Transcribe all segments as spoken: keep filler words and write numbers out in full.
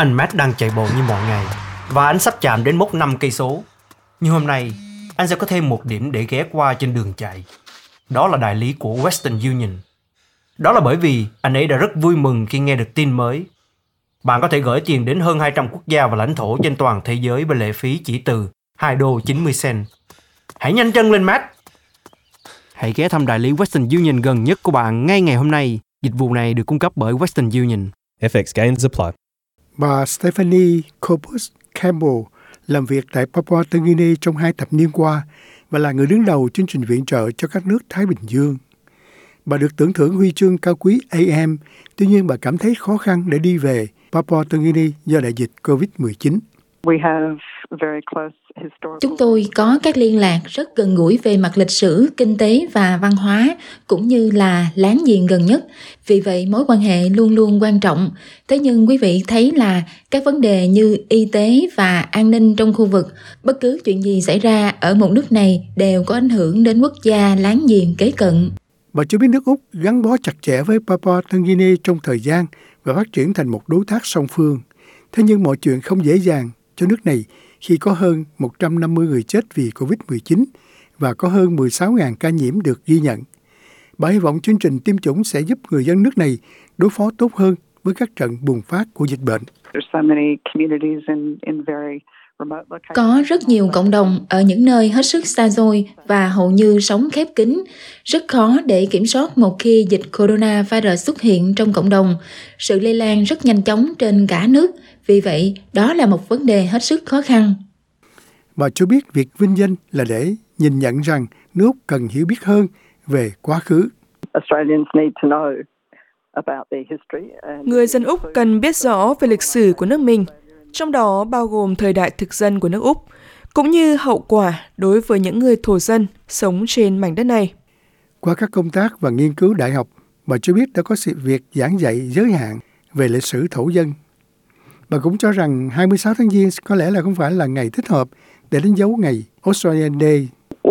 Anh Matt đang chạy bộ như mọi ngày và anh sắp chạm đến mốc năm cây số. Nhưng hôm nay, anh sẽ có thêm một điểm để ghé qua trên đường chạy. Đó là đại lý của Western Union. Đó là bởi vì anh ấy đã rất vui mừng khi nghe được tin mới. Bạn có thể gửi tiền đến hơn hai trăm quốc gia và lãnh thổ trên toàn thế giới với lệ phí chỉ từ hai đô chín mươi cent. Hãy nhanh chân lên, Matt! Hãy ghé thăm đại lý Western Union gần nhất của bạn ngay ngày hôm nay. Dịch vụ này được cung cấp bởi Western Union. ép ích gains apply. Bà Stephanie Copus Campbell làm việc tại Papua New Guinea trong hai thập niên qua và là người đứng đầu chương trình viện trợ cho các nước Thái Bình Dương. Bà được tưởng thưởng huy chương cao quý A M, tuy nhiên bà cảm thấy khó khăn để đi về Papua New Guinea do đại dịch covid mười chín. Chúng tôi có các liên lạc rất gần gũi về mặt lịch sử, kinh tế và văn hóa, cũng như là láng giềng gần nhất. Vì vậy, mối quan hệ luôn luôn quan trọng. Thế nhưng quý vị thấy là các vấn đề như y tế và an ninh trong khu vực, bất cứ chuyện gì xảy ra ở một nước này đều có ảnh hưởng đến quốc gia láng giềng kế cận. Bà cho biết nước Úc gắn bó chặt chẽ với Papua New Guinea trong thời gian và phát triển thành một đối tác song phương. Thế nhưng mọi chuyện không dễ dàng cho nước này khi có hơn một trăm năm mươi người chết vì covid mười chín và có hơn mười sáu nghìn ca nhiễm được ghi nhận. Bà hy vọng chương trình tiêm chủng sẽ giúp người dân nước này đối phó tốt hơn với các trận bùng phát của dịch bệnh. Có rất nhiều cộng đồng ở những nơi hết sức xa xôi và hầu như sống khép kín. Rất khó để kiểm soát một khi dịch coronavirus xuất hiện trong cộng đồng. Sự lây lan rất nhanh chóng trên cả nước. Vì vậy, đó là một vấn đề hết sức khó khăn. Bà cho biết việc vinh danh là để nhìn nhận rằng nước Úc cần hiểu biết hơn về quá khứ. Người dân Úc cần biết rõ về lịch sử của nước mình, trong đó bao gồm thời đại thực dân của nước Úc, cũng như hậu quả đối với những người thổ dân sống trên mảnh đất này. Qua các công tác và nghiên cứu đại học, bà cho biết đã có sự việc giảng dạy giới hạn về lịch sử thổ dân. Bà cũng cho rằng hai mươi sáu tháng Giêng có lẽ là không phải là ngày thích hợp để đánh dấu ngày Australian Day.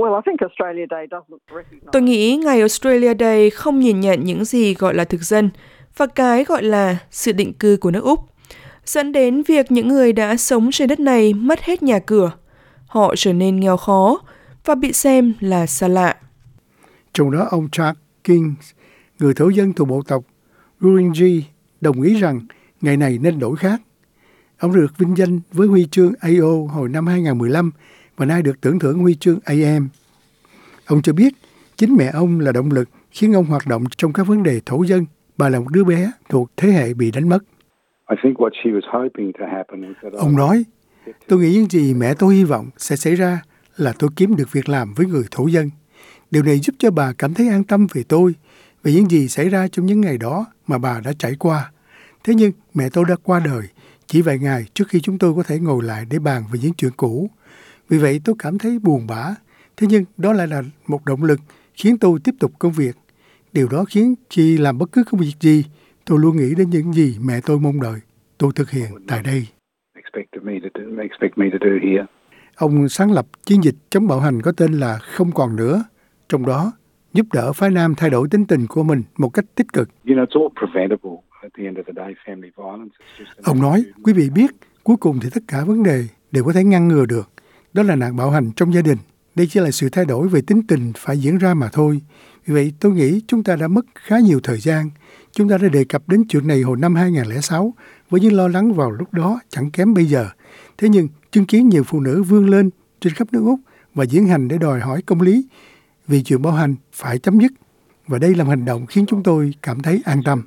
Tôi nghĩ ngày Australia Day không nhìn nhận những gì gọi là thực dân và cái gọi là sự định cư của nước Úc, dẫn đến việc những người đã sống trên đất này mất hết nhà cửa. Họ trở nên nghèo khó và bị xem là xa lạ. Trong đó ông Charles King, người thổ dân thuộc bộ tộc Gurindji, đồng ý rằng ngày này nên đổi khác. Ông được vinh danh với huy chương A O hồi năm hai không một lăm và nay được tưởng thưởng huy chương A M. Ông cho biết chính mẹ ông là động lực khiến ông hoạt động trong các vấn đề thổ dân. Bà là một đứa bé thuộc thế hệ bị đánh mất. Ông nói, tôi nghĩ những gì mẹ tôi hy vọng sẽ xảy ra là tôi kiếm được việc làm với người thổ dân. Điều này giúp cho bà cảm thấy an tâm về tôi, về những gì xảy ra trong những ngày đó mà bà đã trải qua. Thế nhưng mẹ tôi đã qua đời chỉ vài ngày trước khi chúng tôi có thể ngồi lại để bàn về những chuyện cũ. Vì vậy tôi cảm thấy buồn bã. Thế nhưng đó lại là một động lực khiến tôi tiếp tục công việc. Điều đó khiến khi làm bất cứ công việc gì, tôi luôn nghĩ đến những gì mẹ tôi mong đợi tôi thực hiện tại đây. Ông sáng lập chiến dịch chống bạo hành có tên là Không Còn Nữa, trong đó giúp đỡ phái nam thay đổi tính tình của mình một cách tích cực. Ông nói, quý vị biết, cuối cùng thì tất cả vấn đề đều có thể ngăn ngừa được. Đó là nạn bạo hành trong gia đình. Đây chỉ là sự thay đổi về tính tình phải diễn ra mà thôi. Vì vậy tôi nghĩ chúng ta đã mất khá nhiều thời gian. Chúng ta đã đề cập đến chuyện này hồi năm hai không không sáu với những lo lắng vào lúc đó chẳng kém bây giờ. Thế nhưng chứng kiến nhiều phụ nữ vươn lên trên khắp nước Úc và diễn hành để đòi hỏi công lý vì chuyện bạo hành phải chấm dứt. Và đây là một hành động khiến chúng tôi cảm thấy an tâm.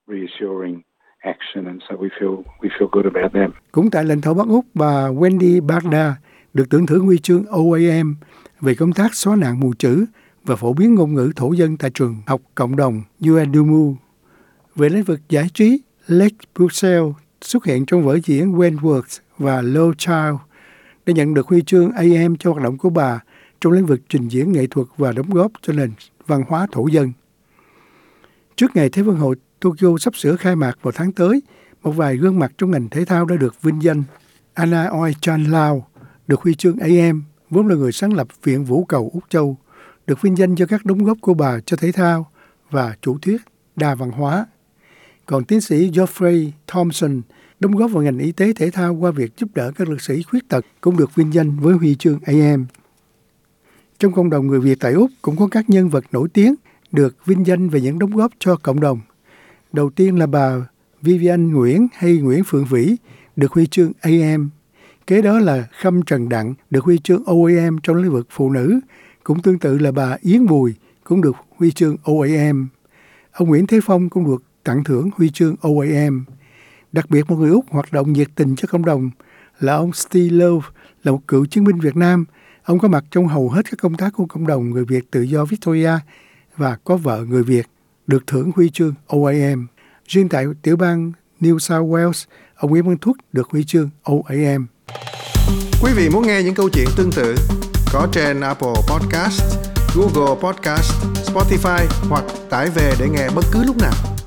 Cũng tại lãnh thổ Bắc Úc, bà Wendy Bagda được tưởng thưởng huy chương O A M về công tác xóa nạn mù chữ và phổ biến ngôn ngữ thổ dân tại trường học cộng đồng Uadumu. Về lĩnh vực giải trí, Lake Purcell xuất hiện trong vở diễn Wentworth và Low Child đã nhận được huy chương A M cho hoạt động của bà trong lĩnh vực trình diễn nghệ thuật và đóng góp cho nền văn hóa thổ dân. Trước ngày Thế vận hội Tokyo sắp sửa khai mạc vào tháng tới, một vài gương mặt trong ngành thể thao đã được vinh danh. Anna Oi Chan Lao được huy chương A M, vốn là người sáng lập Viện Vũ cầu Úc Châu, được vinh danh cho các đóng góp của bà cho thể thao và chủ thuyết đa văn hóa. Còn tiến sĩ Geoffrey Thompson, Đóng góp vào ngành y tế thể thao qua việc giúp đỡ các lực sĩ khuyết tật cũng được vinh danh với huy chương A M. Trong cộng đồng người Việt tại Úc cũng có các nhân vật nổi tiếng được vinh danh về những đóng góp cho cộng đồng. Đầu tiên là bà Vivian Nguyễn hay Nguyễn Phượng Vĩ được huy chương A M. Kế đó là Khâm Trần Đặng được huy chương O A M trong lĩnh vực phụ nữ. Cũng tương tự là bà Yến Bùi cũng được huy chương O A M. Ông Nguyễn Thế Phong cũng được tặng thưởng huy chương O A M. Đặc biệt một người Úc hoạt động nhiệt tình cho cộng đồng là ông Steve Love, là một cựu chiến binh Việt Nam. Ông có mặt trong hầu hết các công tác của cộng đồng người Việt tự do Victoria và có vợ người Việt, được thưởng huy chương O A M. Riêng tại tiểu bang New South Wales, ông Nguyễn Văn Thuất được huy chương O A M. Quý vị muốn nghe những câu chuyện tương tự có trên Apple Podcast, Google Podcast, Spotify hoặc tải về để nghe bất cứ lúc nào.